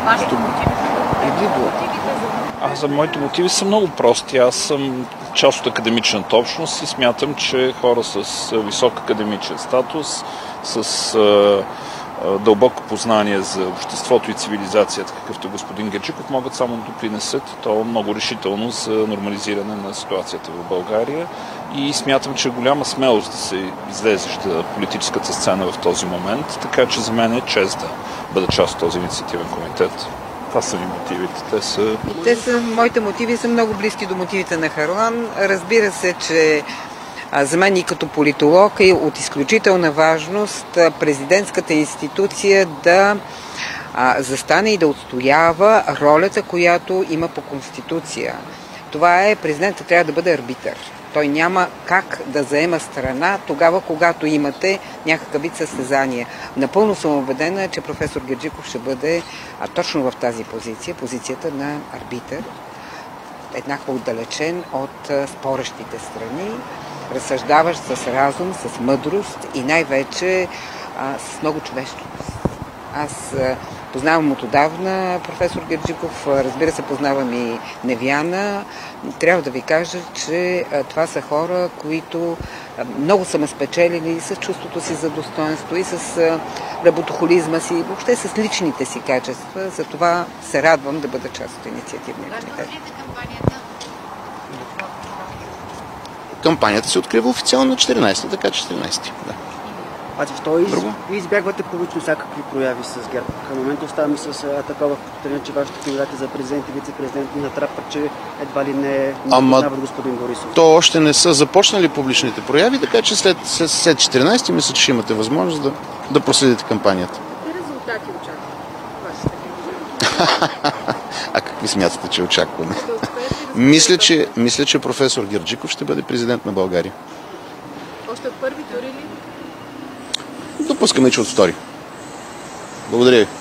Вашите мотиви? За моите мотиви са много прости. Аз съм част от академичната общност и смятам, че хора с висок академичен статус, с дълбоко познание за обществото и цивилизацията, какъвто господин Герджиков, могат само да допринесат, то много решително, за нормализиране на ситуацията в България. И смятам, че голяма смелост да се излезеща политическата сцена в този момент, така че за мен е чест да бъда част от този инициативен комитет. Това са ми мотивите. Моите мотиви са много близки до мотивите на Харлан. Разбира се, че за мен и като политолог е от изключителна важност президентската институция да застане и да отстоява ролята, която има по Конституция. Това е, президентът трябва да бъде арбитър. Той няма как да заема страна тогава, когато имате някакъв вид състезание. Напълно съм убедена, че професор Герджиков ще бъде точно в тази позиция, позицията на арбитър, еднакво отдалечен от спорещите страни, разсъждаващ с разум, с мъдрост и най-вече с много човещност. Аз познавам от отдавна професор Герджиков, разбира се, познавам и Невяна. Трябва да ви кажа, че това са хора, които много са ме спечелили с чувството си за достоинство и с работохолизма си, въобще с личните си качества. Затова се радвам да бъда част от инициативния комитет. Кампанията се открива официално на 14, така 14. Да. Защо избягвате публично всякакви прояви с ГЕРБ? Към момента оставаме с такова впечатление, че вашите кандидати за президент и вице-президент ни натрапват, че едва ли не познават господин Борисов. То още не са започнали публичните прояви, така че след 14 мисля, че ще имате възможност да проследите кампанията. Какви резултати очаквате вашите? А какви смятате, че очакваме? Мисля, че професор Герджиков ще бъде президент на България. Още от първи тур или? Допускаме, че от втори. Благодаря ви.